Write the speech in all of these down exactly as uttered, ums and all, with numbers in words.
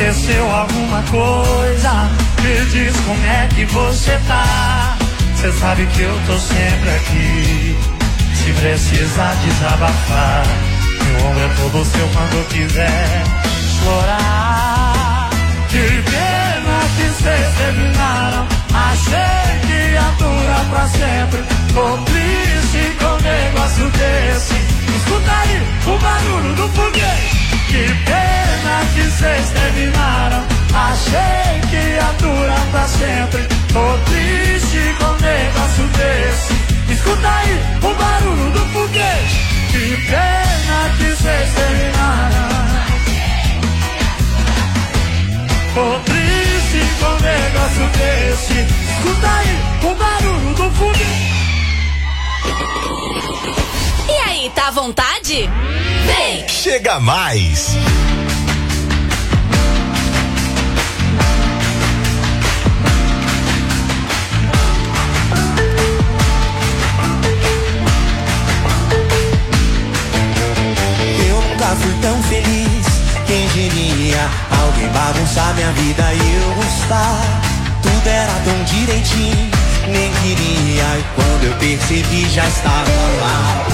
Esqueceu alguma coisa? Me diz como é que você tá. Cê sabe que eu tô sempre aqui, se precisar desabafar. Meu ombro é todo seu quando quiser chorar. Que pena que cês terminaram. Achei que ia durar pra sempre. Tô triste com um negócio desse. Escuta aí o barulho do foguete. Que pena que cês terminaram. Achei que ia durar pra sempre. Tô triste com um negócio desse. Escuta aí o barulho do foguete. Que pena que cês terminaram. Tô triste com um negócio desse. Escuta aí o barulho do foguete. E aí, tá à vontade? Vem! Chega mais! Eu nunca fui tão feliz, quem diria? Alguém bagunçar minha vida e eu gostar. Tudo era tão direitinho, nem queria. E quando eu percebi já estava lá,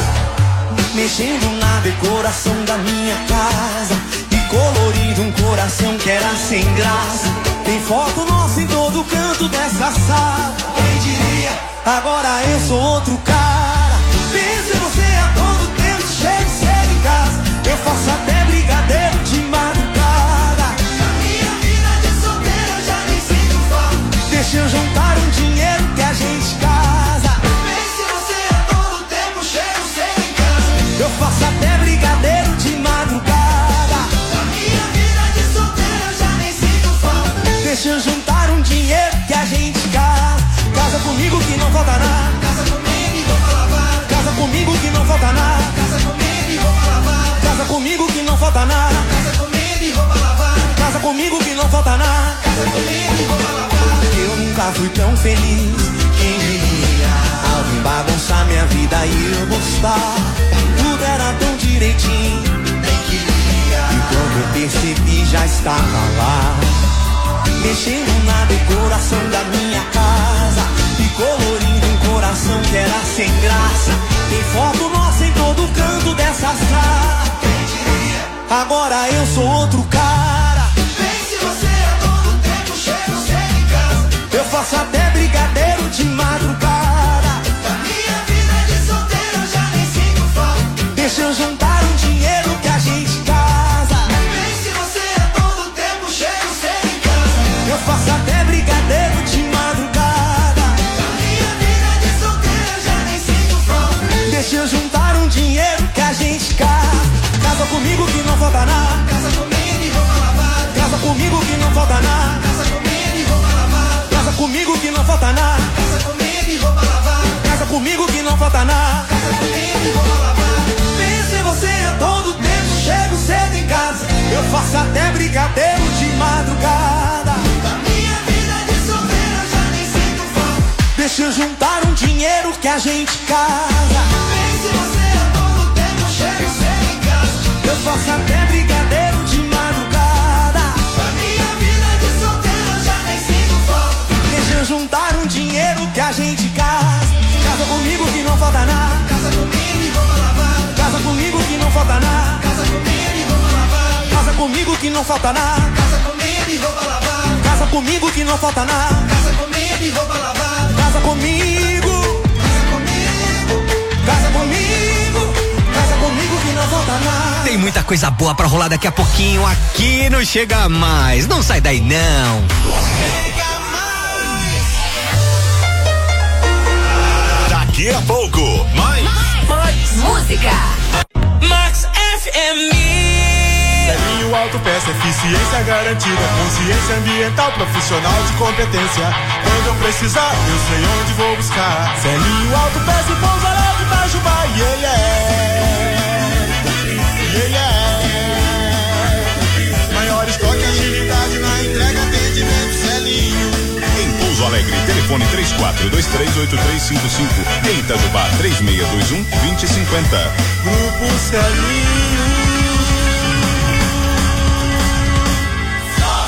mexendo na decoração da minha casa e colorindo um coração que era sem graça. Tem foto nossa em todo canto dessa sala. Quem diria? Agora eu sou outro cara. Penso em você a todo tempo, chego cedo em casa. Eu faço até brigadeiro de madrugada. Na minha vida de solteiro eu já nem sinto falta. Deixa eu juntar um dinheiro que a gente casa. Penso em você a todo tempo, chego cedo em casa. Eu faço até brigadeiro de madrugada. Na minha vida de solteiro eu já nem sinto falta. Deixa eu juntar um dinheiro que a gente casa. Casa comigo que não falta nada. Casa comigo e roupa lavada. Casa comigo que não falta nada. Casa comigo e roupa lavada. Casa comigo que não falta nada. Casa comigo e roupa lavada. Casa comigo que não falta nada. Casa comigo e roupa lavada. Eu nunca fui tão feliz, quem diria? Alguém bagunçar minha vida e eu gostar. Tudo era tão direitinho, nem queria. E quando eu percebi já estava lá, mexendo na decoração da minha casa e colorindo um coração que era sem graça. Tem foto nossa em todo canto dessa sala. Quem diria? Agora eu sou outro cara. Pense você a todo tempo, chego cedo em casa. Eu faço até brigadeiro de madrugada. Da minha vida de solteiro eu já nem sinto falta. Deixa eu juntar um dinheiro que a gente casa. Pense você a todo tempo, chego cedo em casa. Eu faço até brigadeiro de madrugada. Da minha vida de solteiro eu já nem sinto falta. Deixa eu juntar um dinheiro que a gente casa. Casa comigo que não falta nada. Casa comigo e roupa lavada. Casa comigo que não falta nada. Casa comigo e roupa lavada. Casa comigo que não falta nada. Casa comigo e roupa lavada. Casa comigo que não falta nada. Casa comigo e roupa lavada. Penso em você a todo tempo, chego cedo em casa. Eu faço até brigadeiro de madrugada. Da minha vida de solteiro eu já nem sinto falta. Deixa eu juntar um dinheiro que a gente casa. Penso em você a todo tempo, chego cedo em casa. Eu faço até brigadeiro de madrugada. Da minha vida de solteiro eu já nem sinto falta. Deixa eu juntar um dinheiro que a gente casa. Casa comigo que não falta nada. Casa comigo e roupa lavada. Casa comigo que não falta nada. Casa comigo e roupa lavada. Casa comigo que não falta nada. Casa comigo e roupa lavada. Casa comigo que não falta nada. Casa comigo e roupa lavada. Casa comigo. Casa comigo. Casa comigo. Casa comigo que não falta nada. Tem muita coisa boa pra rolar daqui a pouquinho aqui no Chega Mais. Não sai daí não. Chega mais. Daqui a pouco, mais. Mais, mais música. Max F M. Selinho Autopeça, eficiência garantida, consciência ambiental, profissional de competência. Quando eu precisar, eu sei onde vou buscar. Selinho Autopeça e Pouso Alegre, Itajubá, yeah, yeah. Yeah, yeah. Maior estoque, agilidade na entrega, atendimento, Selinho. Em Pouso Alegre, telefone três quatro dois três oito três cinco cinco. Em Itajubá, três seis dois um dois zero cinco zero. Grupo Selinho.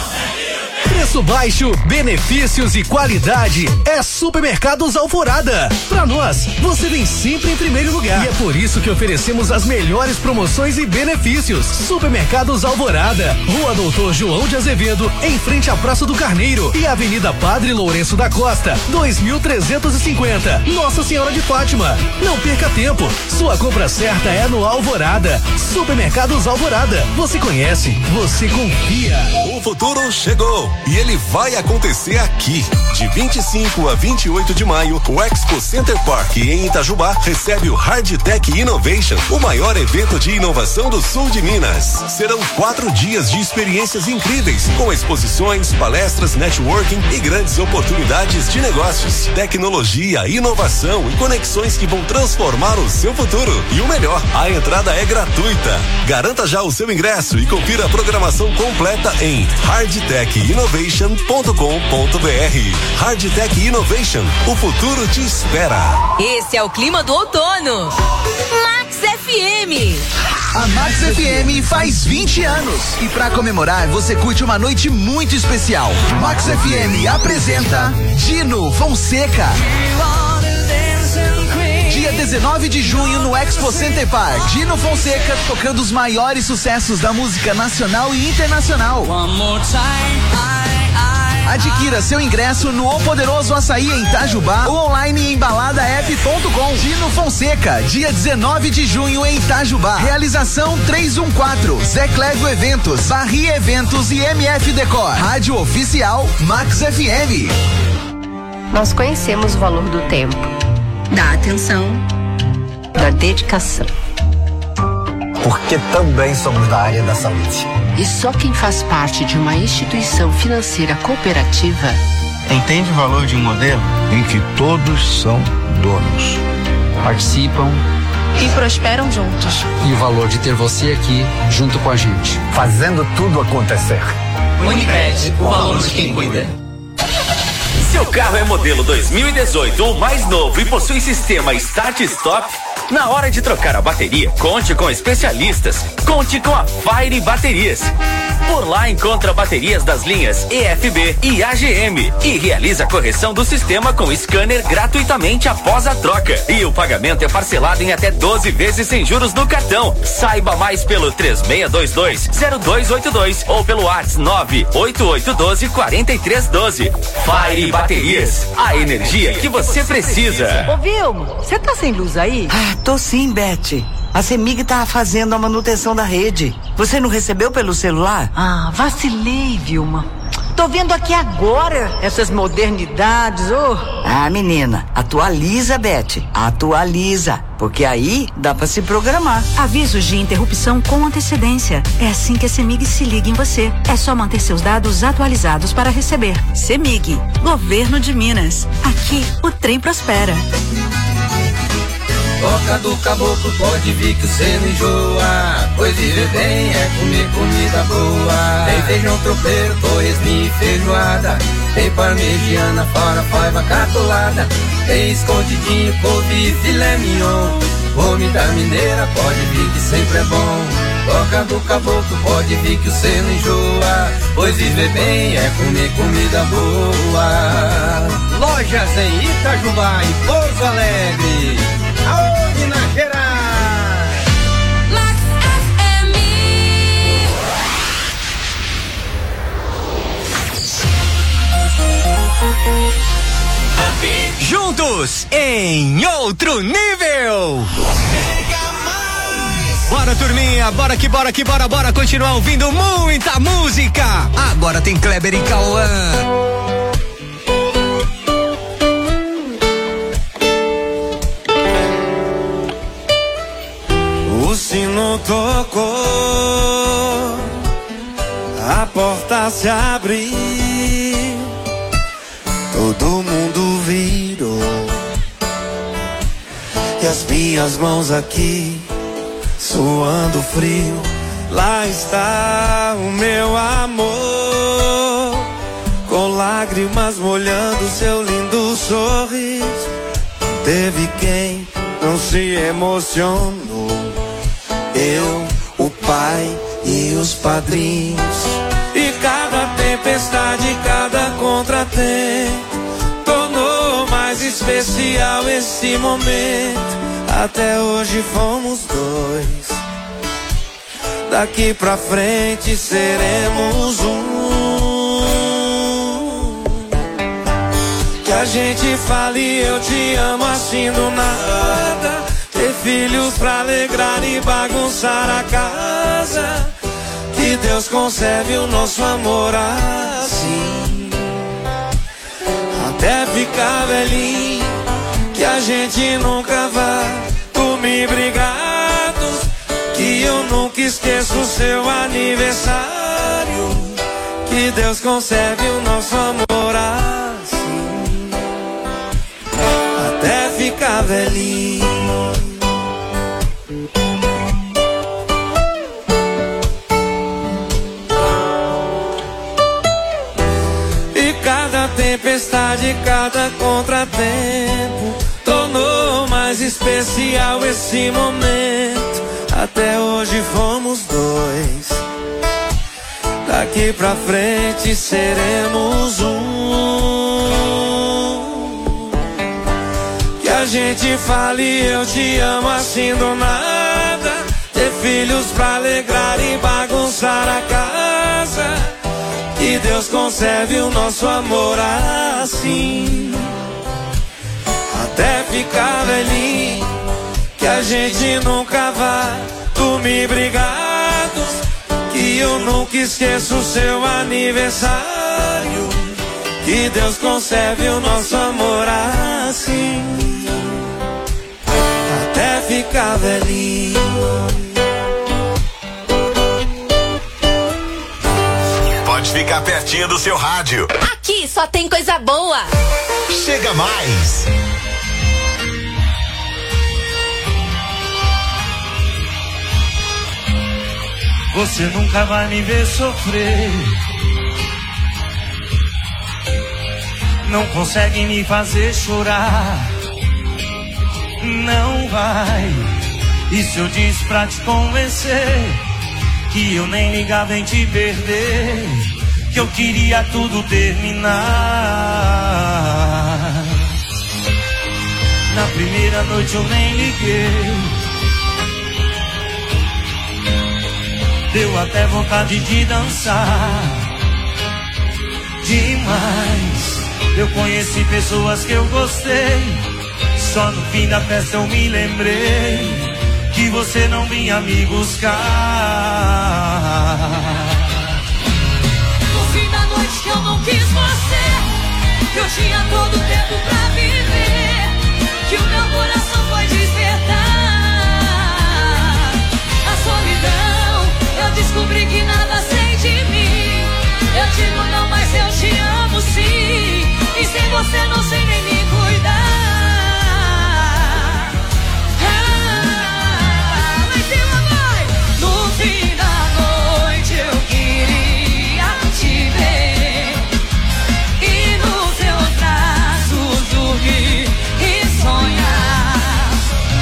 Preço baixo, benefícios e qualidade é Supermercados Alvorada. Pra nós, você vem sempre em primeiro lugar. E é por isso que oferecemos as melhores promoções e benefícios. Supermercados Alvorada, Rua Doutor João de Azevedo, em frente à Praça do Carneiro e Avenida Padre Lourenço da Costa, dois mil trezentos e cinquenta, Nossa Senhora de Fátima. Não perca tempo, sua compra certa é no Alvorada. Supermercados Alvorada, você conhece, você confia. O futuro chegou e ele vai acontecer aqui. De vinte e cinco a vinte e oito de maio, o Expo Center Park em Itajubá recebe o Hardtech Innovation, o maior evento de inovação do sul de Minas. Serão quatro dias de experiências incríveis, com exposições, palestras, networking e grandes oportunidades de negócios, tecnologia, inovação e conexões que vão transformar o seu futuro. E o melhor, a entrada é gratuita. Garanta já o seu ingresso e confira a programação completa em hardtech innovation ponto com ponto br. Hardtech Innovation, o futuro te espera. Esse é o clima do outono. Max F M. A Max F M faz vinte anos e pra comemorar você curte uma noite muito especial. Max F M apresenta Dino Fonseca. Dia dezenove de junho no Expo Center Park. Dino Fonseca tocando os maiores sucessos da música nacional e internacional. Adquira seu ingresso no O Poderoso Açaí em Itajubá ou online em balada app ponto com. Dino Fonseca, dia dezenove de junho em Itajubá. Realização trezentos e quatorze, Zé Clédio Eventos, Barri Eventos e M F Decor. Rádio Oficial Max F M. Nós conhecemos o valor do tempo, da atenção, da dedicação. Porque também somos da área da saúde. E só quem faz parte de uma instituição financeira cooperativa entende o valor de um modelo em que todos são donos, participam e prosperam juntos. E o valor de ter você aqui junto com a gente, fazendo tudo acontecer. Unimed, o valor de quem cuida. Seu carro é modelo dois mil e dezoito ou mais novo e possui sistema Start Stop? Na hora de trocar a bateria, conte com especialistas. Conte com a Fire Baterias. Por lá encontra baterias das linhas E F B e A G M e realiza a correção do sistema com scanner gratuitamente após a troca. E o pagamento é parcelado em até doze vezes sem juros no cartão. Saiba mais pelo três seis dois dois, zero dois oito dois ou pelo WhatsApp nove oito oito um dois, quatro três um dois. Fire Baterias, a energia que você precisa. Ô Vilma, você tá sem luz aí? Ah, tô sim, Beth. A CEMIG tá fazendo a manutenção da rede. Você não recebeu pelo celular? Ah, vacilei, Vilma. Tô vendo aqui agora essas modernidades, ô. Oh. Ah, menina, atualiza, Beth. Atualiza. Porque aí dá pra se programar. Avisos de interrupção com antecedência. É assim que a CEMIG se liga em você. É só manter seus dados atualizados para receber. CEMIG, Governo de Minas. Aqui o trem prospera. Toca do caboclo, pode vir que você não enjoa. Pois viver bem é comer comida boa. Tem feijão tropeiro, torresminho e feijoada. Tem parmegiana, farofa, catolada. Tem escondidinho, couve e filé mignon. Comida mineira, pode vir que sempre é bom. Toca do caboclo, pode vir que você não enjoa. Pois viver bem é comer comida boa. Lojas em Itajubá e Pouso Alegre. Aô, Minas Gerais! Max F M. Juntos em outro nível. Bora, turminha, bora que bora que bora, bora continuar ouvindo muita música. Agora tem Kleber e Cauã. O sino tocou, a porta se abriu, todo mundo virou, e as minhas mãos aqui, suando frio, lá está o meu amor, com lágrimas molhando seu lindo sorriso. Teve quem não se emocionou, eu, o pai e os padrinhos. E cada tempestade tempestade, cada contratempo tornou mais especial esse momento. Até hoje fomos dois, daqui pra frente seremos um. Que a gente fale eu te amo assim do nada, ter filhos pra alegrar e bagunçar a casa. Que Deus conserve o nosso amor assim, até ficar velhinho, que a gente nunca vá dormir brigados. Que eu nunca esqueço o seu aniversário. Que Deus conserve o nosso amor assim, até ficar velhinho. E cada tempestade, cada contratempo tornou mais especial esse momento. Até hoje fomos dois, daqui pra frente seremos um. Que a gente fale eu te amo assim do nada, ter filhos pra alegrar e bagunçar a casa. Que Deus conserve o nosso amor assim, até ficar velhinho. Que a gente nunca vá dormir brigados. Que eu nunca esqueço o seu aniversário. Que Deus conserve o nosso amor assim, até ficar velhinho. Pode ficar pertinho do seu rádio. Aqui só tem coisa boa. Chega mais. Você nunca vai me ver sofrer. Não consegue me fazer chorar. Não vai. E se eu disse pra te convencer que eu nem ligava em te perder, que eu queria tudo terminar. Na primeira noite eu nem liguei. Deu até vontade de dançar demais. Eu conheci pessoas que eu gostei, só no fim da festa eu me lembrei que você não vinha me buscar. No fim da noite que eu não quis você, que eu tinha todo o tempo pra viver, que o meu coração foi despertar. A solidão, eu descobri que nada sei de mim. Eu digo não, mas eu te amo sim. E sem você não sei nem me cuidar. Ah, mas ela vai. No fim da noite eu queria te ver e nos seus braços dormir e sonhar.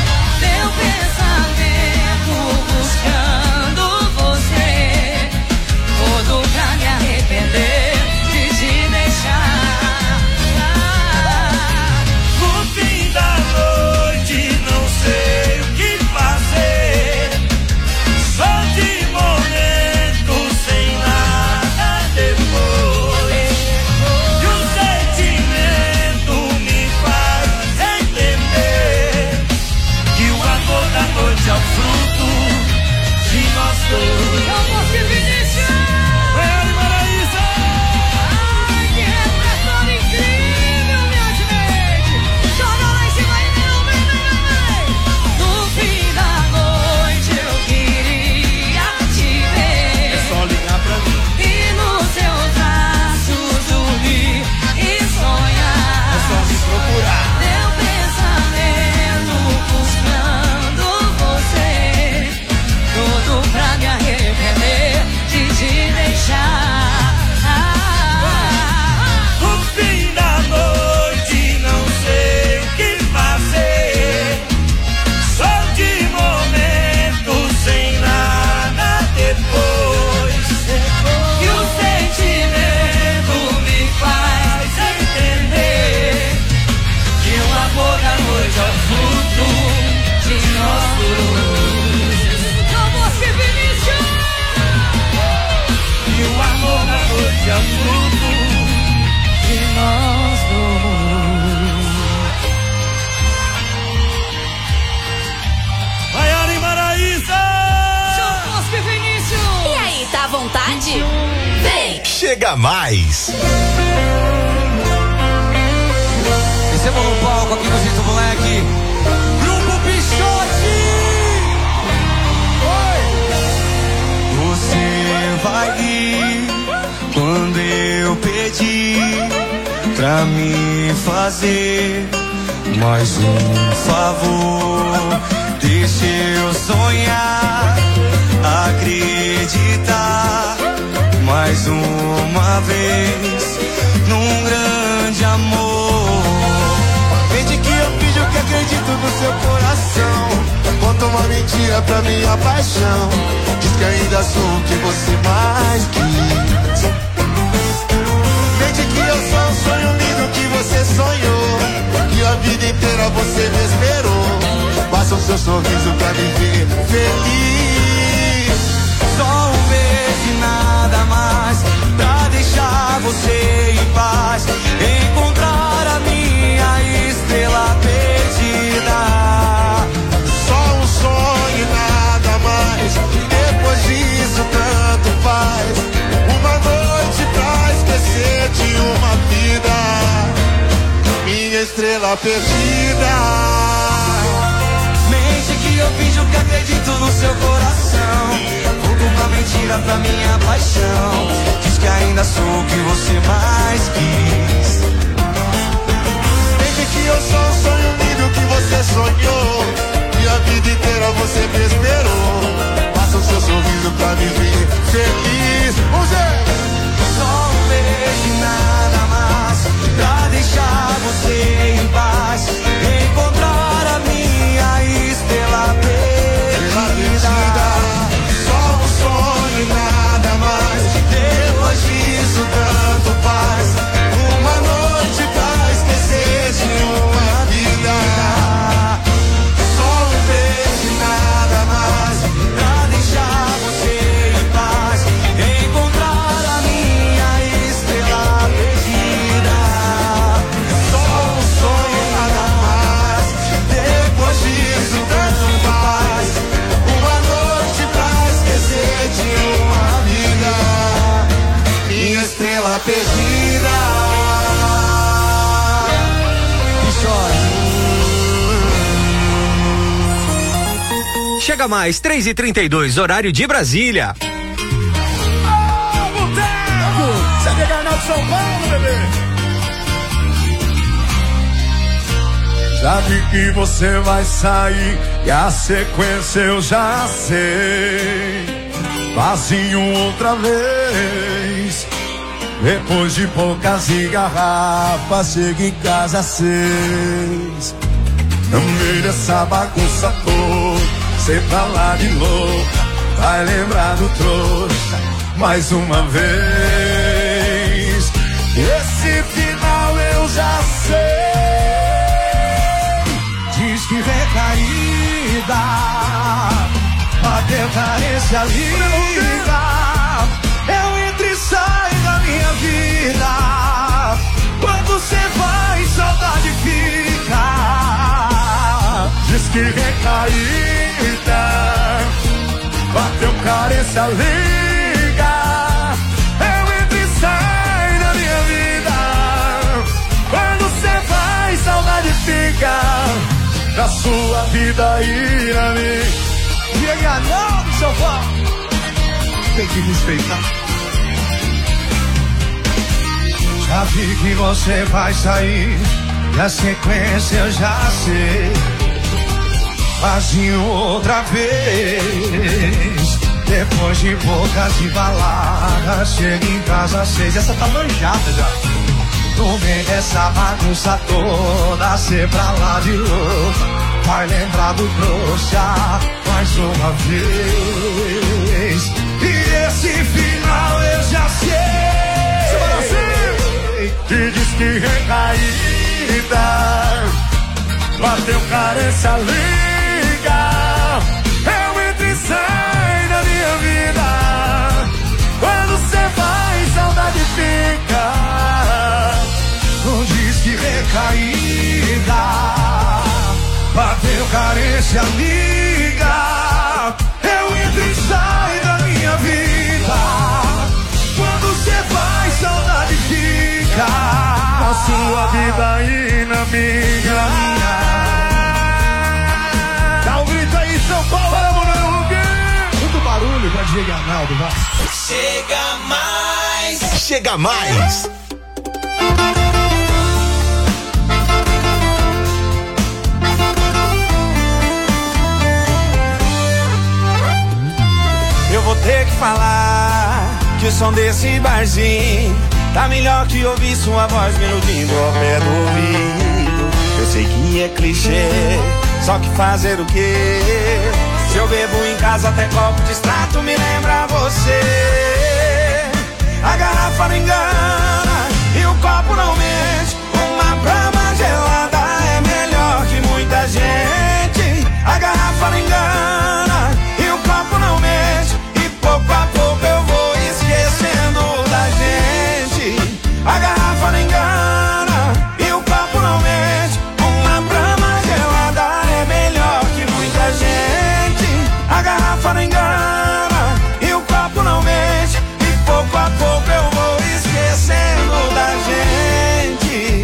Chega Mais. Recebam no palco aqui no Jeito Moleque, Grupo Pichote. Oi. Você vai ir quando eu pedir pra me fazer mais um favor. Deixa eu sonhar, acreditar mais uma vez num grande amor. Mente que eu finjo que acredito no seu coração. Conta uma mentira pra minha paixão. Diz que ainda sou o que você mais quis. Mente que eu sou um sonho lindo que você sonhou, que a vida inteira você me esperou. Basta o seu sorriso pra me ver feliz. Só um beijo e nada mais pra deixar você em paz. Encontrar a minha estrela perdida. Só um sonho e nada mais. Depois disso tanto faz. Uma noite pra esquecer de uma vida. Minha estrela perdida. Mente que eu finjo que acredito no seu coração. Conto uma mentira pra minha paixão. Diz que ainda sou o que você mais quis. Mente que eu sou um sonho lindo que você sonhou, e a vida inteira você me esperou. Passa o seu sorriso pra me ver feliz. Vamos ver! Só um beijo e nada mais pra deixar você em paz. Encontrar a minha estrela perdida. Só um sonho e nada mais. Depois disso tanto faz. Uma noite pra esquecer de uma vida. Só um beijo e nada mais pra deixar você em paz. Encontrar a minha estrela perdida. Só um sonho e nada mais. Depois disso tanto faz. Uma noite pra esquecer de uma vida. Minha estrela perdida. Chega Mais, três e trinta e dois, horário de Brasília. Ô, Boteco! Você quer ganhar de São Paulo, bebê? Já vi que você vai sair e a sequência eu já sei. Vazio outra vez. Depois de poucas garrafas, chega em casa às seis. No meio dessa bagunça toda, cê pra lá de louca, vai lembrar do trouxa mais uma vez. Esse final eu já sei. Diz que recaída, bateu carência, liga. Eu entro e saio da minha vida. Quando cê vai, saudade fica. Diz que recaída, bateu carência, liga. Eu entro e saio da minha vida. Quando cê vai, saudade fica. Da sua vida e na minha. E aí, não, do seu pau. Tem que respeitar. Já vi que você vai sair, e a sequência eu já sei. Vazio outra vez. Depois de bocas de balada, chega em casa às seis. Essa tá manjada já. No meio dessa bagunça toda, cê pra lá de louca, vai lembrar do trouxa mais uma vez. E esse final eu já sei. Que diz que recaída, bateu carência, liga. Eu entro e saio da minha vida. Quando cê vai, saudade fica. Não diz que recaída, bateu carência, liga. Eu entro e saio da minha vida. Quando cê vai, sua vida e na minha. Dá um grito aí, São Paulo, muito barulho pra Diego Arnaldo, vai. Chega mais. Chega mais. Eu vou ter que falar que o som desse barzinho tá melhor que ouvir sua voz me iludindo ao pé do ouvido. Eu sei que é clichê, só que fazer o quê? Se eu bebo em casa até copo de extrato me lembra você. A garrafa não engana e o copo não mente. Uma brama gelada é melhor que muita gente. A garrafa não engana e o copo não mente. E pouco a pouco eu vou esquecendo da gente. A garrafa não engana e o copo não mente. Uma brama gelada é melhor que muita gente. A garrafa não engana e o copo não mente. E pouco a pouco eu vou esquecendo da gente.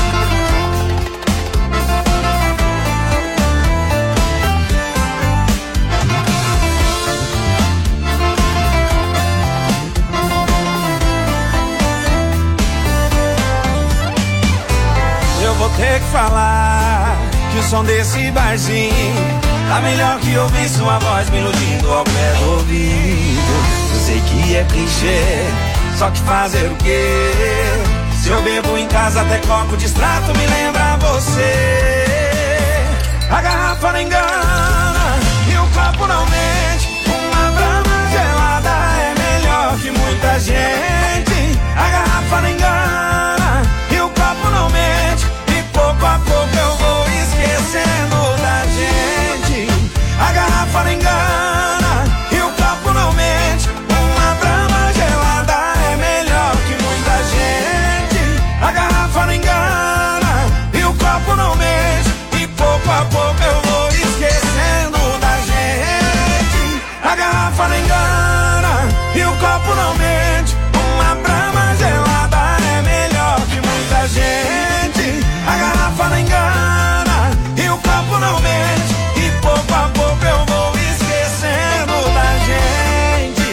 Eu vou ter que falar que o som desse barzinho tá melhor que ouvir sua voz me iludindo ao pé do ouvido. Eu sei que é clichê, só que fazer o quê? Se eu bebo em casa até copo de extrato me lembra você. A garrafa não engana e o copo não mente. Uma brama gelada é melhor que muita gente. A garrafa não engana e o copo não mente. E pouco a pouco eu vou esquecendo da gente. A garrafa não engana e o copo não mente. Uma brama gelada é melhor que muita gente. A garrafa não engana e o copo não mente. E pouco a pouco eu vou esquecendo da gente. A garrafa não engana e o copo não mente. Uma brama gelada é melhor que muita gente. A garrafa não engana e o copo não mente. E pouco a pouco eu vou esquecendo da gente.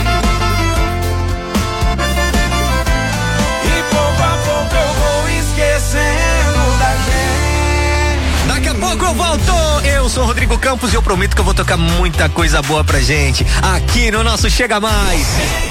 E pouco a pouco eu vou esquecendo da gente. Daqui a pouco eu volto. Eu sou o Rodrigo Campos e eu prometo que eu vou tocar muita coisa boa pra gente aqui no nosso Chega Mais.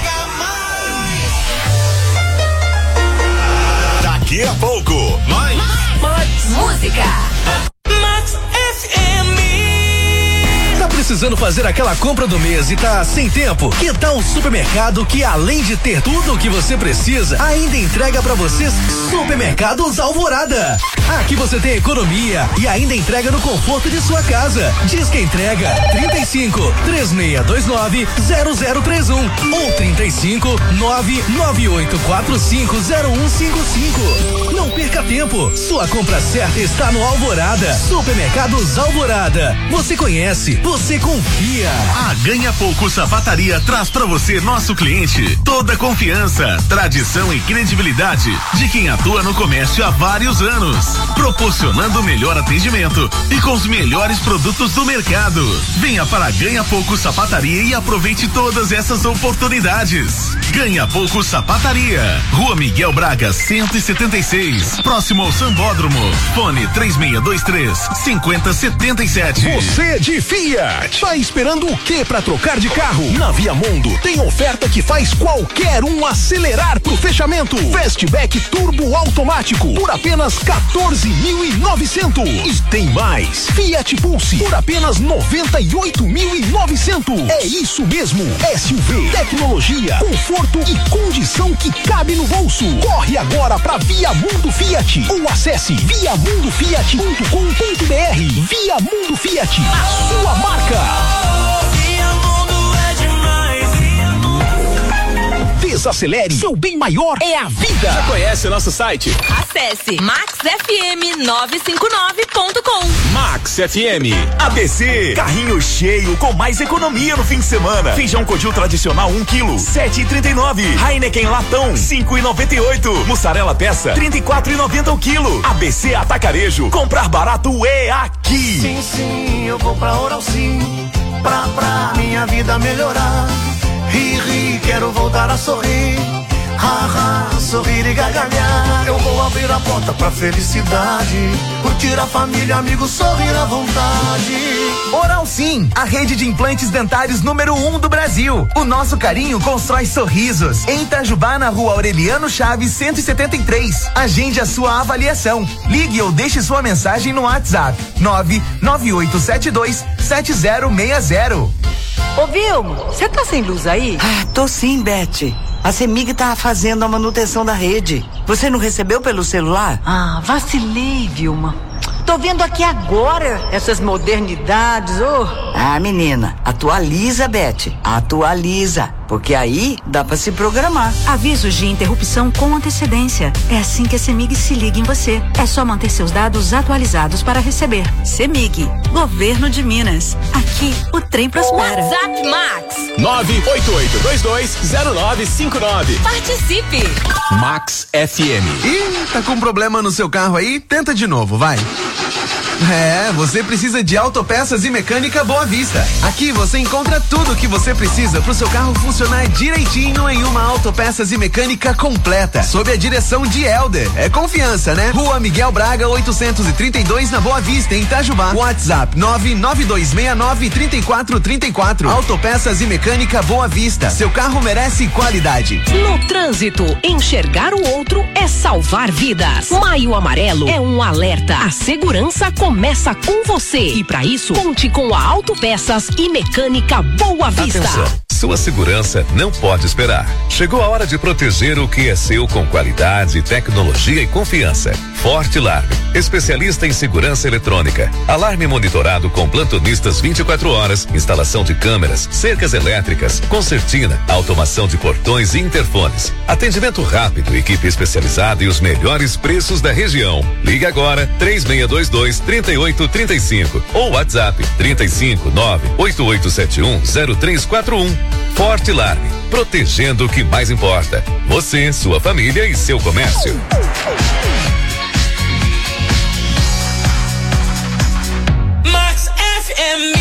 Daqui a pouco, mais, mais música. Max F M. Tá precisando fazer aquela compra do mês e tá sem tempo? Que tal o supermercado que, além de ter tudo o que você precisa, ainda entrega pra vocês Supermercados Alvorada? Aqui você tem economia e ainda entrega no conforto de sua casa. Diz que entrega trinta e cinco, três seis dois nove, zero zero três um ou trinta e cinco, nove nove oito quatro cinco zero um cinco cinco. Não perca tempo. Sua compra certa está no Alvorada. Supermercados Alvorada. Você conhece, você confia. A Ganha Pouco Sapataria traz pra você, nosso cliente, toda a confiança, tradição e credibilidade de quem atua no comércio há vários anos, proporcionando o melhor atendimento e com os melhores produtos do mercado. Venha para a Ganha Pouco Sapataria e aproveite todas essas oportunidades. Ganha Pouco Sapataria, Rua Miguel Braga cento e setenta e seis, próximo ao Sambódromo. Fone três seis dois três, cinco zero sete sete. Você de Fiat, tá esperando o que pra trocar de carro? Na Via Mundo tem oferta que faz qualquer um acelerar pro fechamento. Fastback Turbo Automático por apenas quatorze mil e novecentos. E tem mais, Fiat Pulse por apenas noventa e oito mil e novecentos. É isso mesmo, S U V, tecnologia, conforto e condição que cabe no bolso. Corre agora pra Via Mundo Fiat ou acesse via mundo fiat ponto com ponto br. Via Mundo Fiat, a sua marca. Desacelere, seu bem maior é a vida. Já conhece o nosso site? Acesse max f m nove cinco nove ponto com. Max F M. A B C, carrinho cheio com mais economia no fim de semana. Feijão codil tradicional um quilo, sete e trinta e nove. Heineken latão, cinco e noventa e oito. Mussarela peça, trinta e quatro e noventa o quilo. A B C Atacarejo, comprar barato é aqui. Sim, sim, eu vou pra Oral Sim, pra, pra minha vida melhorar. Ri, ri, quero voltar a sorrir. Ha, ha, sorrir e gargalhar. Eu vou abrir a porta pra felicidade, curtir a família, amigos, sorrir à vontade. Oral Sim, a rede de implantes dentários número um do Brasil. O nosso carinho constrói sorrisos. Em Itajubá, na rua Aureliano Chaves, cento e setenta e três. Agende a sua avaliação. Ligue ou deixe sua mensagem no WhatsApp nove nove oito sete dois sete zero seis zero. Ô Vilma, você tá sem luz aí? Ah, tô sim, Beth. A CEMIG tá fazendo a manutenção da rede. Você não recebeu pelo celular? Ah, vacilei, Vilma. Tô vendo aqui agora essas modernidades, ô. Oh. Ah, menina, atualiza, Beth. Atualiza. Porque aí dá pra se programar. Avisos de interrupção com antecedência. É assim que a CEMIG se liga em você. É só manter seus dados atualizados para receber. CEMIG, Governo de Minas. Aqui o trem prospera. WhatsApp Max nove oito oito dois dois zero nove cinco nove. Participe. Max F M. Ih, tá com problema no seu carro aí? Tenta de novo, vai. É, você precisa de autopeças e mecânica Boa Vista. Aqui você encontra tudo o que você precisa pro seu carro funcionar direitinho em uma autopeças e mecânica completa, sob a direção de Helder. É confiança, né? Rua Miguel Braga, oitocentos e trinta e dois, na Boa Vista, em Itajubá. WhatsApp nove nove dois seis nove três quatro três quatro. Autopeças e mecânica Boa Vista. Seu carro merece qualidade. No trânsito, enxergar o outro é salvar vidas. Maio Amarelo é um alerta. A segurança começa com você. E para isso, conte com a Autopeças e Mecânica Boa Vista. Atenção, sua segurança não pode esperar. Chegou a hora de proteger o que é seu com qualidade, tecnologia e confiança. Forte Alarme, especialista em segurança eletrônica. Alarme monitorado com plantonistas vinte e quatro horas, instalação de câmeras, cercas elétricas, concertina, automação de portões e interfones. Atendimento rápido, equipe especializada e os melhores preços da região. Ligue agora três seis dois dois, três oito três cinco ou WhatsApp trinta e cinco, nove oito oito sete um, zero três quatro um. Forte Alarme, protegendo o que mais importa. Você, sua família e seu comércio. Max F M.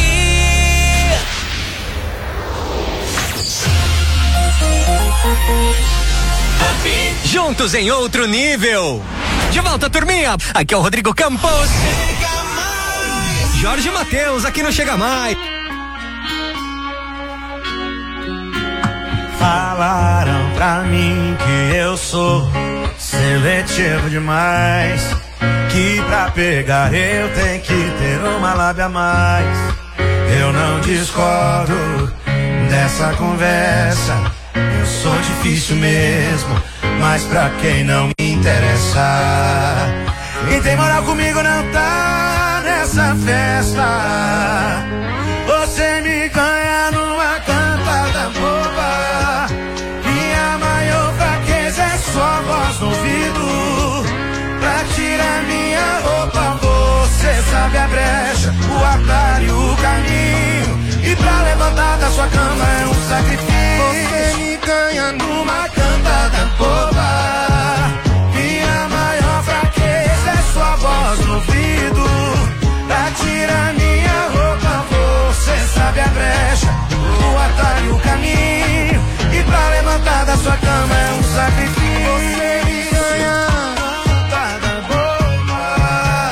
Juntos em outro nível. De volta, turminha. Aqui é o Rodrigo Campos. Jorge Mateus, aqui não chega mais. Falaram pra mim que eu sou seletivo demais, que pra pegar eu tenho que ter uma lábia a mais. Eu não discordo dessa conversa, eu sou difícil mesmo, mas pra quem não me interessa. Quem tem moral comigo não tá nessa festa. Você me ganha numa cantada boba, minha maior fraqueza é sua voz no ouvido. Pra tirar minha roupa você sabe a brecha, o atalho, o caminho, e pra levantar da sua cama é um sacrifício. Você me ganha numa cantada boba, minha maior fraqueza é sua voz no ouvido. Pra tirar minha roupa você sabe a brecha, o atalho, o caminho, e pra levantar da sua cama é um sacrifício. Você me ganha cantada boba.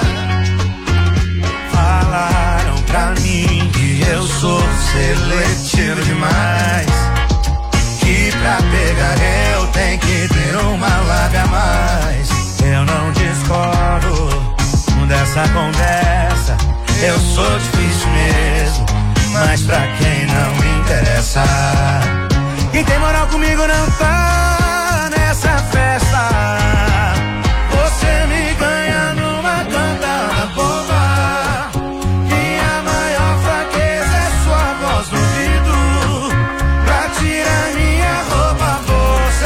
Falaram pra mim que eu sou seletivo demais, que pra pegar eu tenho que ter uma lábia a mais. Eu não discordo dessa conversa, eu sou difícil mesmo, mas pra quem não me interessa. Quem tem moral comigo não tá nessa festa. Você me ganha numa cantada boba, minha maior fraqueza é sua voz no ouvido. Pra tirar minha roupa você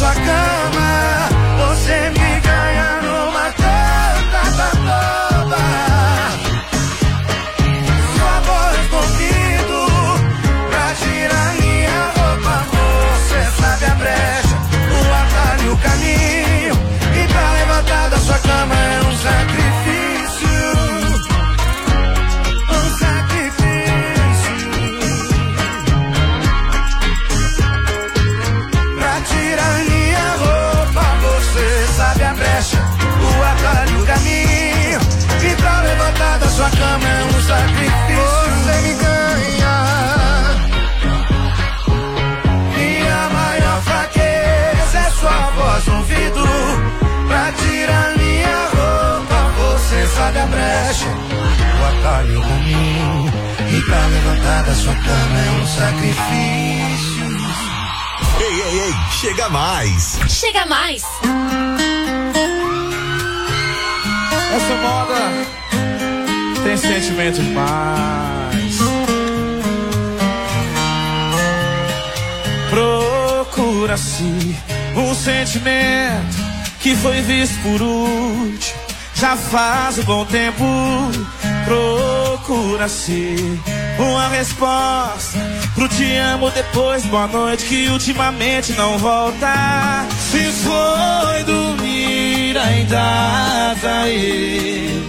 sua cama, você me ganha numa cantada toda. Sua voz no ouvido pra tirar minha roupa. Você sabe a brecha, o atalho e o caminho, e pra levantar da sua cama é um sacrifício. Um sacrifício. Pra tirar minha roupa, você sabe a brecha, o atalho e o caminho, e pra levantar da sua cama é um sacrifício. Você me ganha. Minha maior fraqueza é sua voz no ouvido. Pra tirar minha roupa, você sabe a brecha, o atalho e o caminho, e pra levantar da sua cama é um sacrifício. Ei, ei, ei, chega mais. Chega mais. Essa moda tem sentimento demais. Procura-se um sentimento que foi visto por último, já faz um bom tempo. Procura-se uma resposta pro te amo depois, boa noite, que ultimamente não volta. Se foi dormir ainda tá aí,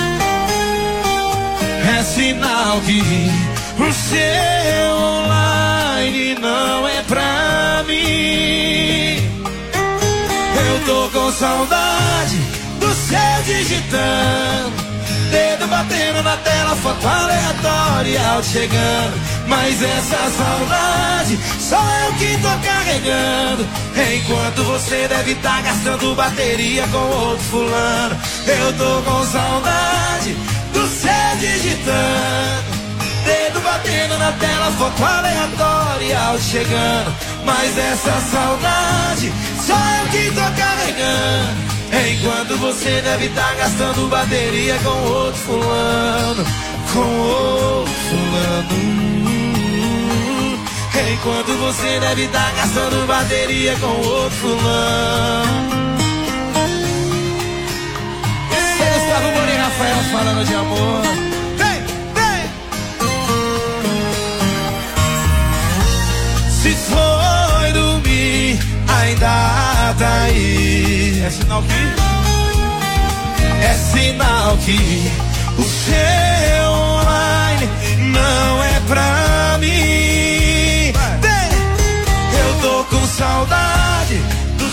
é sinal que o seu online não é pra mim. Eu tô com saudade do seu digitando, dedo batendo na tela, foto aleatória, áudio chegando. Mas essa saudade só eu que tô carregando, enquanto você deve tá gastando bateria com outro fulano. Eu tô com saudade do seu digitando, dedo batendo na tela, foto aleatória, áudio chegando. Mas essa saudade só eu que tô carregando, enquanto você deve tá gastando bateria com outro fulano. Com outro fulano. Enquanto você deve tá gastando bateria com outro fulano. Esse Gustavo Moura e Rafael falando de amor. Vem, vem. Se foi dormir, ainda tá aí. É sinal que? É sinal que o seu online não é pra mim. Eu tô com saudade do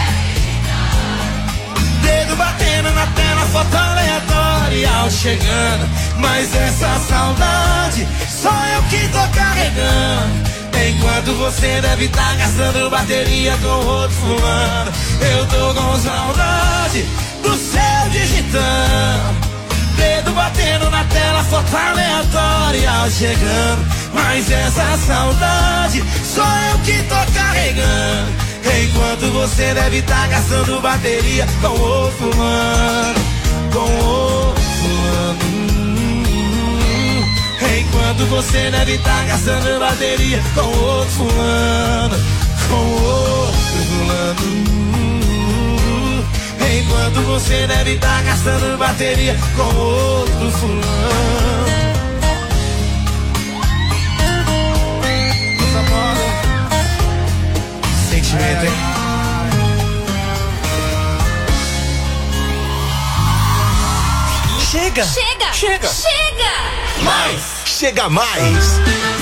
dedo batendo na tela, foto aleatória, áudio chegando. Mas essa saudade só eu que tô carregando, enquanto você deve tá gastando bateria com outro fulano. Eu tô com saudade do seu digitando, dedo batendo na tela, foto aleatória, áudio chegando. Mas essa saudade só eu que tô carregando, enquanto você deve tá gastando bateria com outro fulano. Com outro fulano. Enquanto você deve tá gastando bateria com outro fulano. Com outro fulano. Enquanto você deve tá gastando bateria com outro fulano. Sentimento, hein? Chega! Chega! Chega! Chega! Mais! Chega mais!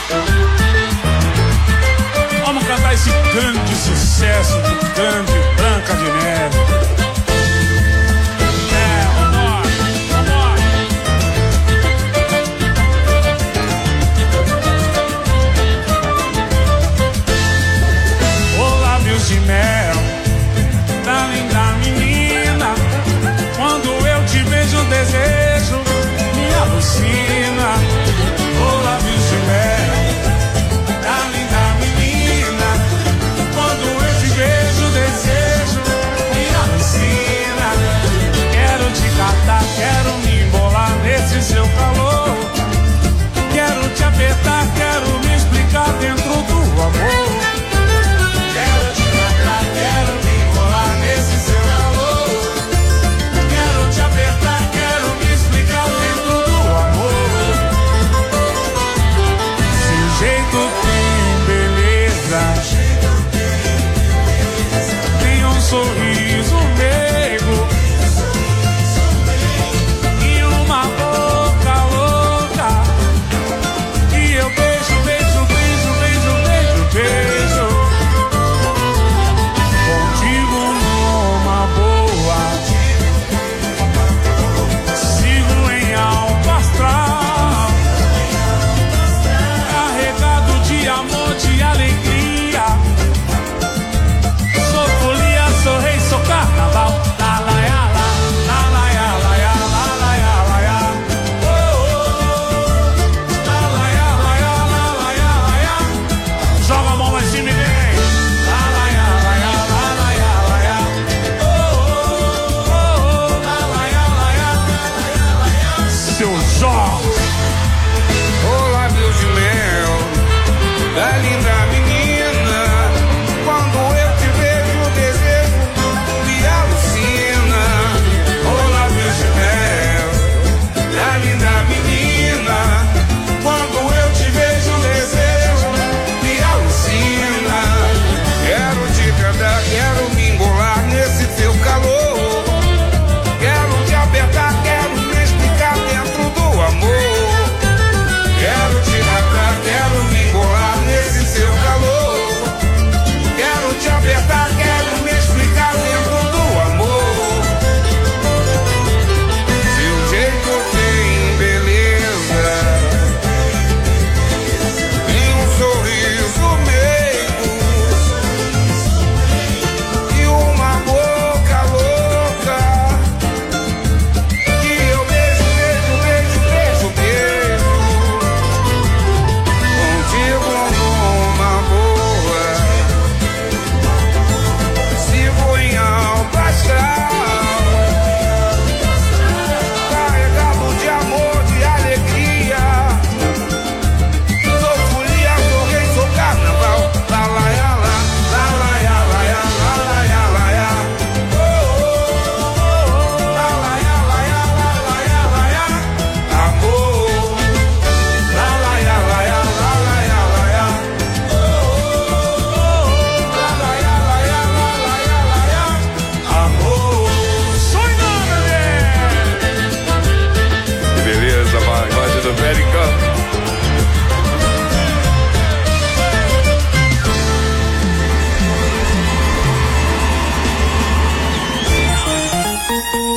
Vamos cantar esse grande sucesso do grande Branca de Neve. De mel, da linda menina, quando eu te vejo o desejo me alucina. Oh, lábios de mel, da linda menina, quando eu te vejo o desejo me alucina.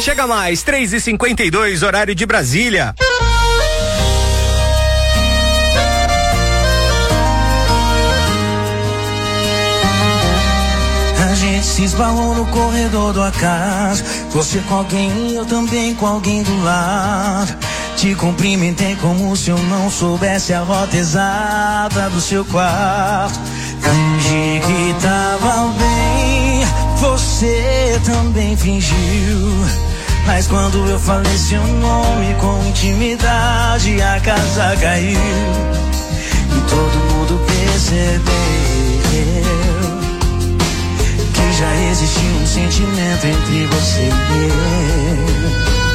Chega mais, três e cinquenta e dois, horário de Brasília. A gente se esbarrou no corredor do acaso. Você com alguém, eu também com alguém do lado. Te cumprimentei como se eu não soubesse a rota exata do seu quarto. Fingi que tava bem, você também fingiu. Mas quando eu falei seu nome com intimidade, a casa caiu. E todo mundo percebeu que já existia um sentimento entre você e eu.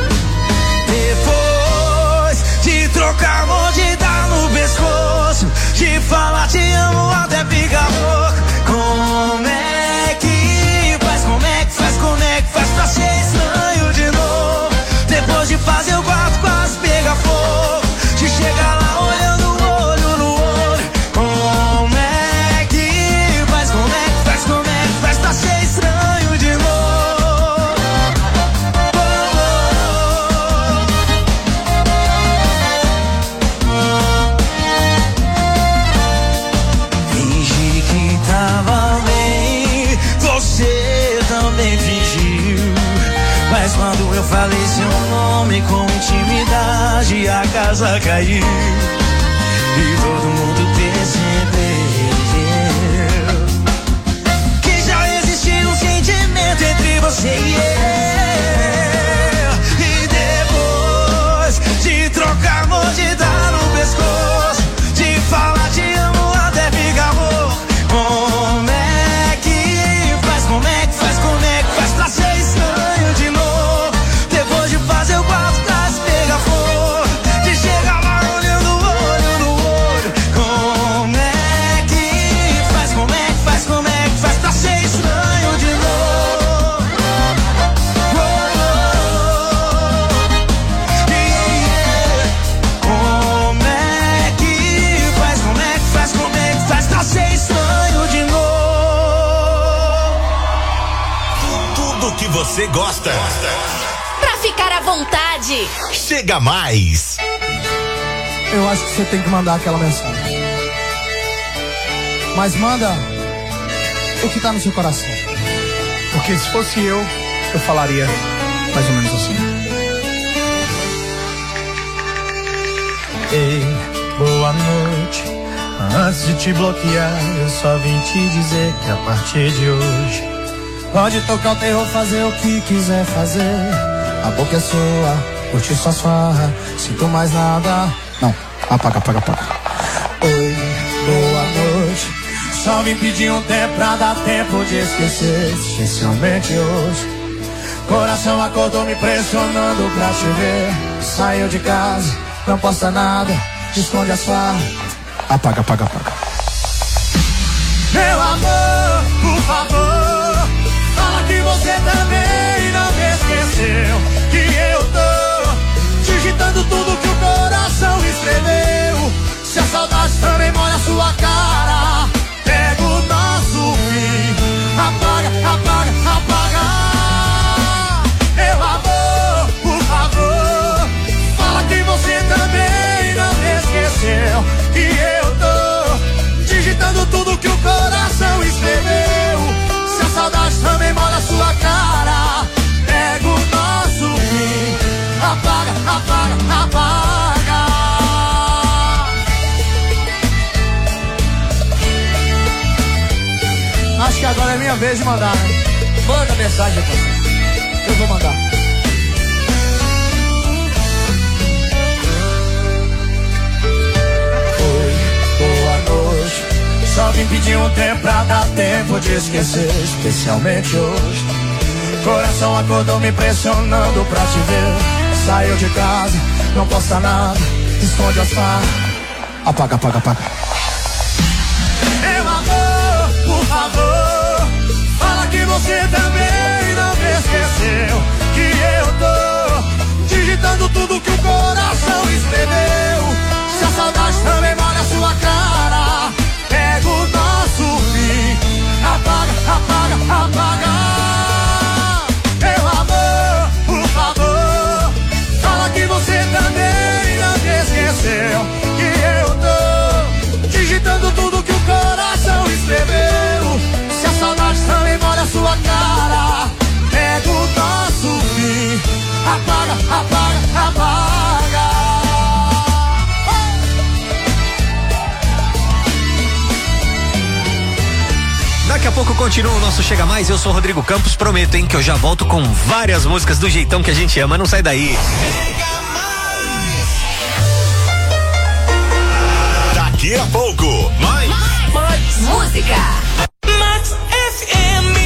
Depois de trocar mordida no pescoço, de falar te amo até ficar louco. Como é que faz, como é que faz, como é que faz pra ser estranho de novo? Depois de fazer o quarto quase pegar fogo, de chegar lá olhando olho no olho. Como é que faz, como é que faz, como é que faz pra ser estranho de novo? Fingi que tava bem, você também fingiu. Mas quando eu falei seu nome com intimidade, a casa caiu. E todo mundo percebeu que já existia um sentimento entre você e eu. E depois de trocar mordida no pescoço, de falar te amo até ficar louco. Como é que faz, como é que faz, como é que faz pra ser estranho de novo? Depois de fazer o quarto quase pegar fogo, de chegar lá olhando olho no olho. Como é que faz, como é que faz, como é que faz pra ser estranho de novo? Oh, oh, yeah. Como é que faz, como é que faz, como é que faz pra ser estranho de novo? Tudo que você gosta. Pra ficar à vontade. Chega mais. Eu acho que você tem que mandar aquela mensagem. Mas manda o que tá no seu coração. Porque se fosse eu, eu falaria mais ou menos assim. Ei, boa noite. Antes de te bloquear, eu só vim te dizer que a partir de hoje pode tocar o terror, fazer o que quiser fazer. A boca é sua, curte suas farras, sinto mais nada. Não, apaga, apaga, apaga. Oi, boa noite. Só vim pedir um tempo pra dar tempo de esquecer, especialmente hoje. Coração acordou me pressionando pra te ver. Saiu de casa, não posta nada, esconde as farras. Apaga, apaga, apaga. Meu amor, por favor, fala que você também não me esqueceu. Que eu tô digitando tudo que o coração escreveu. Se a saudade também molha a sua cara, pega o nosso fim. Apaga, apaga, apaga. Meu amor, por favor, fala que você também não me esqueceu. Que eu tô digitando tudo que o coração escreveu. Se a saudade também molha a sua cara, pega o nosso fim. Apaga, apaga, apaga. Acho que agora é minha vez de mandar, né? Manda mensagem aqui. Eu vou mandar. Oi, boa noite. Só vim pedir um tempo pra dar tempo de esquecer, especialmente hoje. Coração acordou me pressionando pra te ver. Saiu de casa, não posta nada, esconde as farras. Apaga, apaga, apaga. Meu amor, por favor, fala que você também não me esqueceu. Que eu tô digitando tudo que o coração escreveu. Se a saudade também molha a sua cara, pega o nosso fim. Apaga, apaga, apaga. Meu amor, por favor, a pouco continua o nosso Chega Mais. Eu sou o Rodrigo Campos. Prometo, hein, que eu já volto com várias músicas do jeitão que a gente ama. Não sai daí. Daqui a pouco, mais, mais, mais música. Max F M.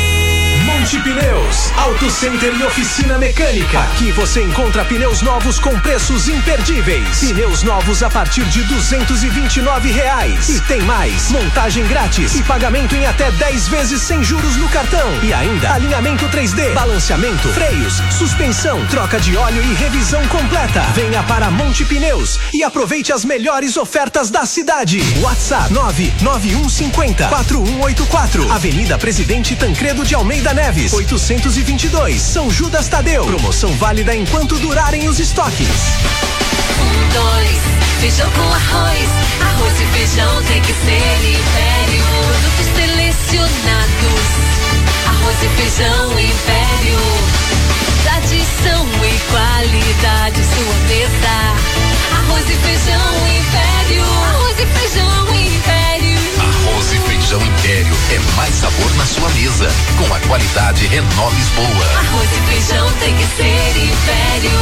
Monte Pneus, Auto Center e Oficina Mecânica. Aqui você encontra pneus novos com preços imperdíveis. Pneus novos a partir de duzentos e vinte e nove reais. E tem mais, montagem grátis e pagamento em até dez vezes sem juros no cartão. E ainda, alinhamento três D, balanceamento, freios, suspensão, troca de óleo e revisão completa. Venha para Monte Pneus e aproveite as melhores ofertas da cidade. WhatsApp nove nove um cinco zero quatro um oito quatro. Avenida Presidente Tancredo de Almeida Neves, oitocentos e vinte e dois, São Judas Tadeu. Promoção válida enquanto durarem os estoques. Um, dois, feijão com arroz. Arroz e feijão tem que ser Império. Produtos selecionados. Arroz e feijão Império. Tradição e qualidade, sua mesa. Arroz e feijão Império. Arroz e feijão Império. Arroz e feijão Império é mais sabor na sua mesa, com a qualidade Renault Lisboa. Arroz e feijão tem que ser Império.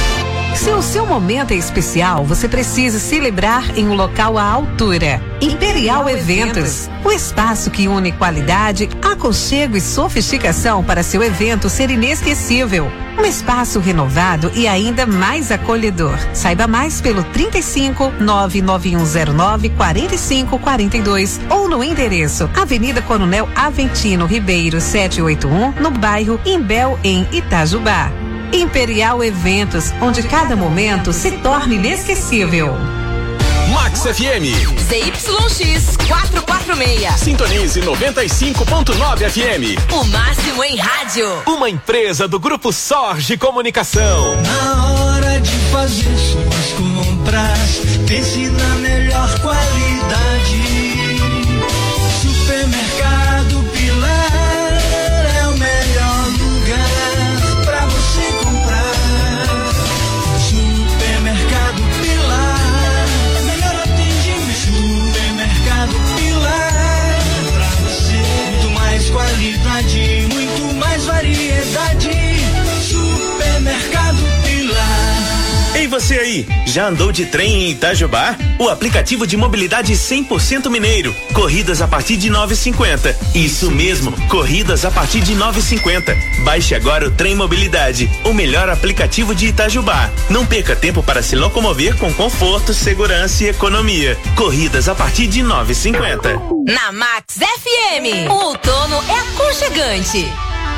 Se o seu momento é especial, você precisa celebrar em um local à altura. Imperial Eventos, o espaço que une qualidade, aconchego e sofisticação para seu evento ser inesquecível. Um espaço renovado e ainda mais acolhedor. Saiba mais pelo trinta e cinco, nove nove um zero nove, quarenta e cinco quarenta e dois ou no endereço Avenida Coronel Aventino Ribeiro setecentos e oitenta e um, no bairro Imbel, em Itajubá. Imperial Eventos, onde cada momento se torna inesquecível. Max F M. Z Y X quatrocentos e quarenta e seis. Sintonize noventa e cinco ponto nove F M. O máximo em rádio. Uma empresa do Grupo Sorge Comunicação. Na hora de fazer suas compras, pense na melhor qualidade. Supermercado Pilar é o melhor lugar pra você comprar. Supermercado Pilar, melhor atendimento. Supermercado Pilar, pra você muito mais qualidade, muito mais variedade. Supermercado Pilar. Ei, você aí, já andou de trem em Itajubá? O aplicativo de mobilidade cem por cento mineiro. Corridas a partir de nove e cinquenta. Isso mesmo, corridas a partir de nove e cinquenta. Baixe agora o Trem Mobilidade, o melhor aplicativo de Itajubá. Não perca tempo para se locomover com conforto, segurança e economia. Corridas a partir de nove e cinquenta. Na Max F M, o outono é aconchegante.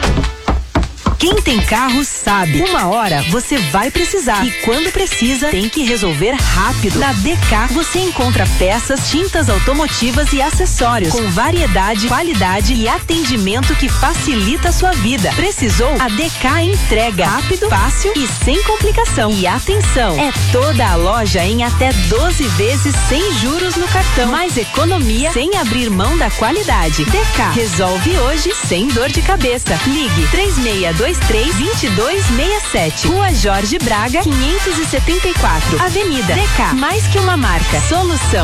Quem tem carro sabe. Uma hora você vai precisar. E quando precisa, tem que resolver rápido. Na D K você encontra peças, tintas automotivas e acessórios com variedade, qualidade e atendimento que facilita a sua vida. Precisou? A D K entrega rápido, fácil e sem complicação. E atenção, é toda a loja em até doze vezes sem juros no cartão. Mais economia sem abrir mão da qualidade. D K resolve hoje sem dor de cabeça. Ligue três seis dois três, dois dois seis sete. Rua Jorge Braga, quinhentos e setenta e quatro. Avenida D K. Mais que uma marca. Solução.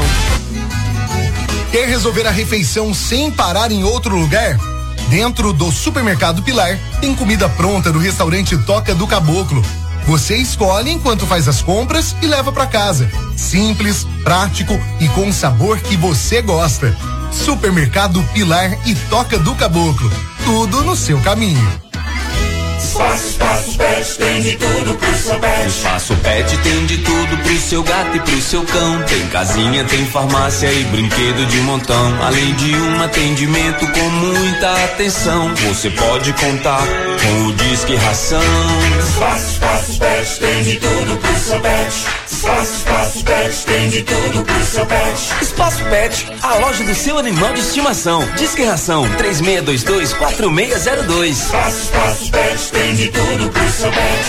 Quer resolver a refeição sem parar em outro lugar? Dentro do Supermercado Pilar tem comida pronta do restaurante Toca do Caboclo. Você escolhe enquanto faz as compras e leva para casa. Simples, prático e com o sabor que você gosta. Supermercado Pilar e Toca do Caboclo. Tudo no seu caminho. Espaço, Espaço Pet tem de tudo pro seu pet. Espaço Pet tem de tudo pro seu gato e pro seu cão. Tem casinha, tem farmácia e brinquedo de montão. Além de um atendimento com muita atenção. Você pode contar com o Disque Ração. Espaço, Espaço Pet tem de tudo pro seu pet. Espaço, Espaço Pet tem de tudo pro seu pet. Espaço Pet, a loja do seu animal de estimação. Disque Ração três seis dois dois, quatro seis zero dois. Espaço, Espaço Pet tem de tudo pro seu pet.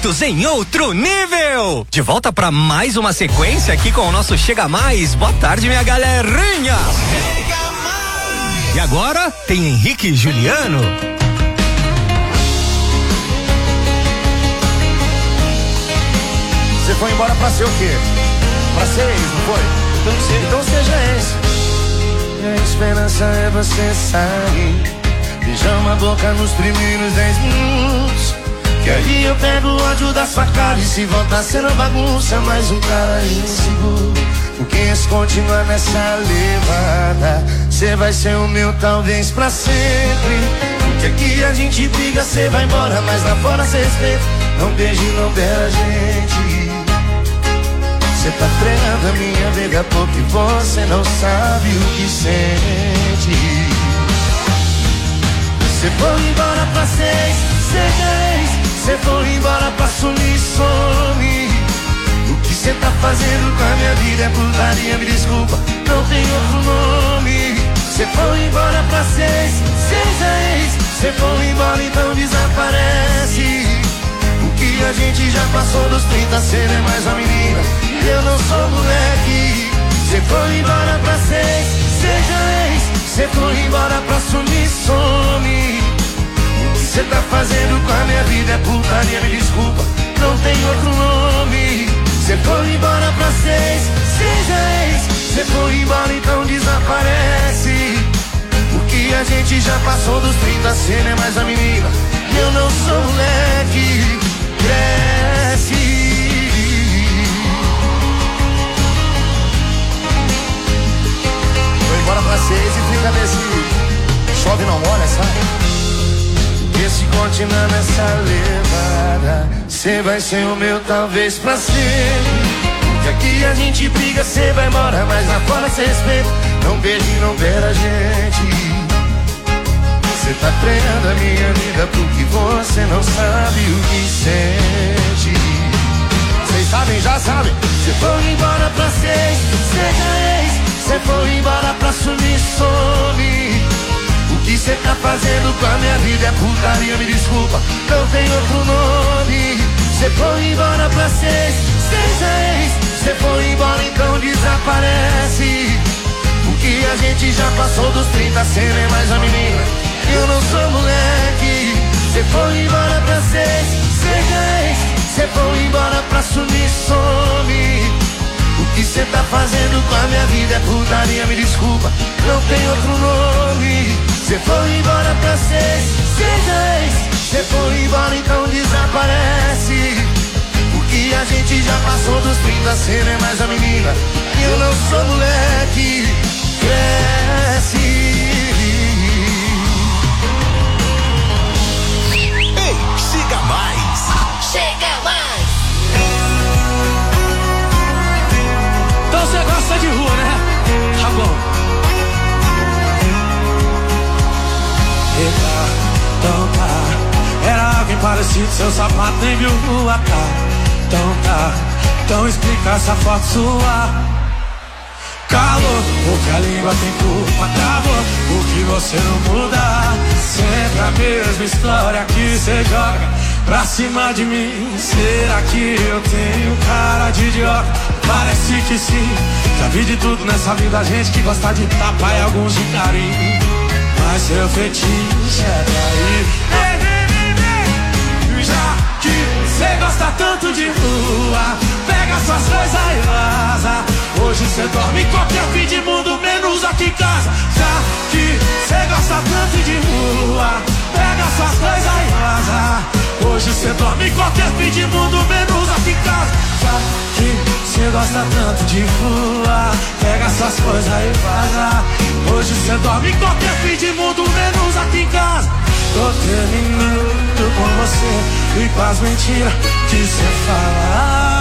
Produtos em outro nível. De volta pra mais uma sequência aqui com o nosso Chega Mais. Boa tarde, minha galerinha. Chega Mais. E agora tem Henrique e Juliano. Você foi embora pra ser o quê? Pra ser ex, não foi? Então, ser. então seja ex. E a esperança é você sair. Beijar uma boca nos primeiros dez minutos. Que aí eu pego o ódio da sua cara. E se voltar sendo bagunça, mais um cara inseguro. Porque se continuar nessa levada, cê vai ser o meu talvez pra sempre. Porque aqui a gente briga, cê vai embora, mas lá fora cê respeita. Não beije, não beira a gente. Cê tá fregando a minha vida porque você não sabe o que sente. Cê foi embora pra seis, seis. Cê foi embora pra sumir, some. O que cê tá fazendo com a minha vida é putaria, me desculpa, não tem outro nome. Cê foi embora pra seis, seis. Cê foi embora, então desaparece. O que a gente já passou dos trinta, cê não é mais uma menina, eu não sou moleque. Cê foi embora pra seis, seis. Cê foi embora pra sumir, some. O que cê tá fazendo com a minha vida é putaria, me desculpa, não tem outro nome. Cê foi embora pra seis, seis. Cê foi embora, então desaparece. O que a gente já passou dos trinta, cê não é mais a menina, eu não sou moleque. Cresce. Foi embora pra seis e fica nesse chove não molha, sabe? Porque se continuar nessa levada, cê vai ser o meu talvez pra sempre. Porque aqui a gente briga, cê vai embora, mas lá fora cê respeita. Não beije, não beira a gente. Cê tá treinando a minha vida porque você não sabe o que sente. Cês sabem, já sabem. Cê foi embora pra seis, seis. Cê foi embora pra sumir, some. O que cê tá fazendo com a minha vida é putaria, me desculpa, não tem outro nome. Cê foi embora pra seis, seis. Cê foi embora, então desaparece. O que a gente já passou dos trinta, cê não é mais a menina, eu não sou moleque. Cê foi embora pra seis, seis. Cê foi embora pra sumir, some. O que cê tá fazendo com a minha vida é putaria, me desculpa, não tem outro nome. Cê foi embora pra seis, seis. Cê foi embora, então desaparece. O que a gente já passou dos trinta, cê não é mais a menina, eu não sou moleque. Cresce. Chega mais! Chega mais! Então você gosta de rua, né? Tá bom. Eita, então tá. Era alguém parecido, seu sapato nem viu rua, tá? Então tá. Então explica essa foto sua. Calor, porque a língua tem culpa, travou, porque você não muda. Sempre a mesma história que você joga pra cima de mim. Será que eu tenho cara de idiota? Parece que sim. Já vi de tudo nessa vida, gente que gosta de tapa e alguns de carinho. Mas seu fetiche é trair. Já que você gosta tanto de rua, pega suas coisas e vaza. Hoje você dorme em qualquer fim de mundo, menos aqui em casa. Já que você gosta tanto de rua, pega suas coisas e vaza. Hoje você dorme em qualquer fim de mundo, menos aqui em casa. Já que você gosta tanto de rua, pega suas coisas e vaza. Hoje você dorme em qualquer fim de mundo, menos aqui em casa. Tô terminando com você e com as mentiras que você fala.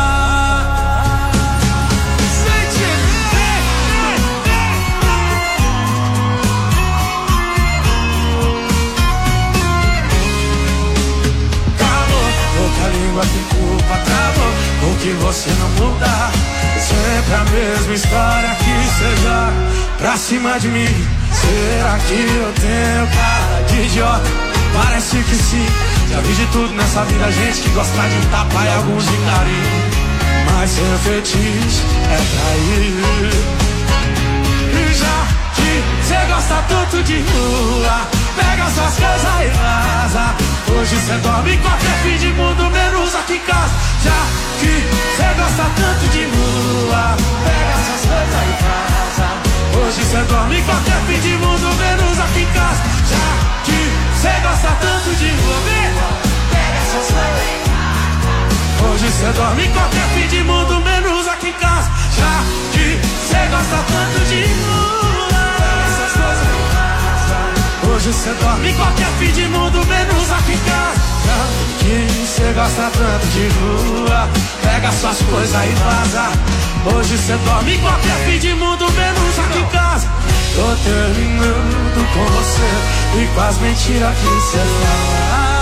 A língua tem culpa, travou, porque você não muda. Sempre a mesma história que você joga pra cima de mim. Será que eu tenho cara de idiota? Parece que sim. Já vi de tudo nessa vida, gente que gosta de um tapa e alguns de carinho, mas seu feitiço é trair. E já que cê gosta tanto de rua, pega suas coisas e vaza. Hoje cê dorme em qualquer fim de mundo, menos aqui em casa. Já que cê gosta tanto de rua, pega suas coisas e vaza. Hoje cê dorme em qualquer fim de mundo, menos aqui em casa. Já que cê gosta tanto de rua, pega suas coisas e vaza. Hoje cê dorme em qualquer fim de mundo, menos aqui em casa. Já que cê gosta tanto de rua, pega suas coisas e vaza. Hoje cê dorme em qualquer fim de mundo, menos aqui em casa. Já que cê gosta tanto de rua, pega suas coisas e vaza. Hoje cê dorme em qualquer fim de mundo, menos aqui em casa. Tô terminando com você e com as mentiras que cê fala.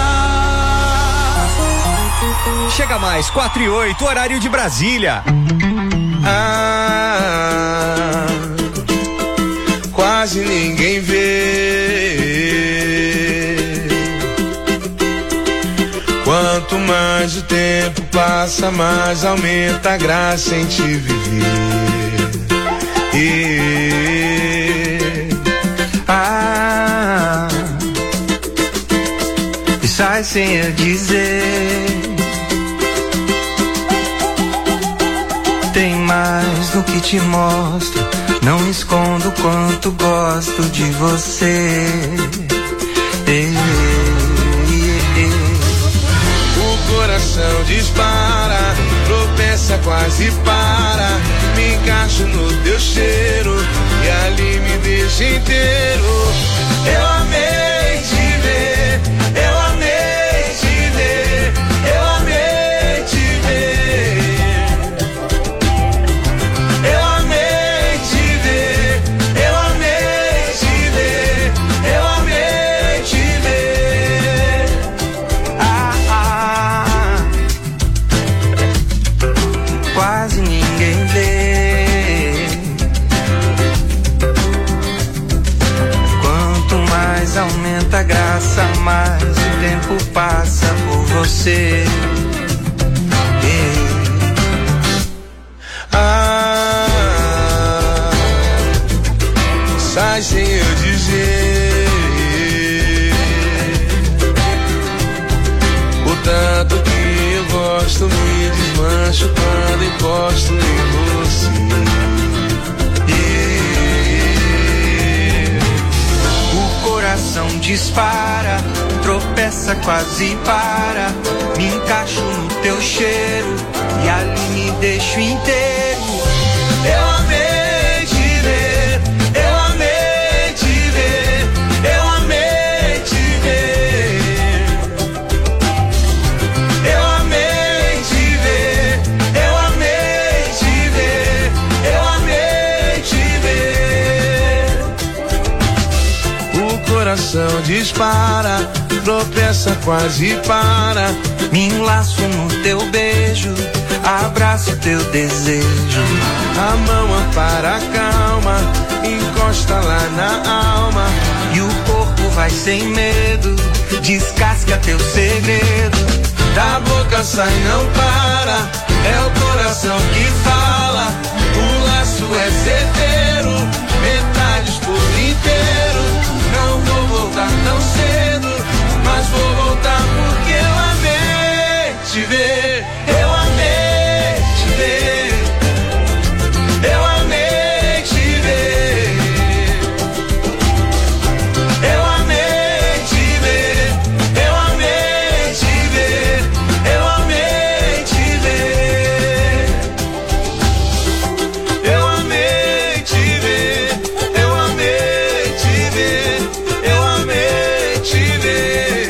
Chega mais, quatro e oito, horário de Brasília. Ah, quase ninguém vê. Quanto mais o tempo passa, mais aumenta a graça em te viver. E, ah, e sai sem eu dizer. Tem mais do que te mostro, não escondo quanto gosto de você. Ei, ei, ei. O coração dispara, tropeça, quase para. Me encaixo no teu cheiro e ali me deixa inteiro. Eu amei te ver, eu amei te ver, eu amei te ver. Eu amei te ver, eu amei te ver, eu amei te ver. Ah, ah. Quase ninguém vê. Quanto mais aumenta a graça, mais o tempo passa por você. Ah, sai sem eu dizer o tanto que eu gosto, me desmancho quando encosto em você. O coração dispara, tropeça, quase para. Me encaixo no teu cheiro e ali me deixo inteiro. Eu amei te ver, eu amei te ver, eu amei te ver. Eu amei te ver, eu amei te ver, eu amei te ver. O coração dispara, tropeça, quase para. Me enlaço no teu beijo, abraço teu desejo. A mão ampara, calma, encosta lá na alma. E o corpo vai sem medo, descasca teu segredo. Da boca sai, não para, é o coração que fala. O laço é certeiro, metades por inteiro. Não vou voltar tão cedo, mas vou voltar porque eu amei te ver. Eu amei te ver, eu amei te ver, eu amei te ver, eu amei te ver, eu amei te ver, eu amei te ver, eu amei te ver, eu amei te ver.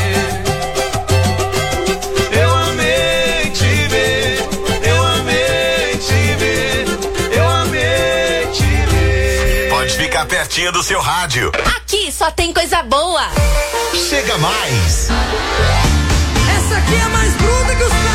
Pertinho do seu rádio. Aqui só tem coisa boa. Chega mais. Essa aqui é mais bruta que os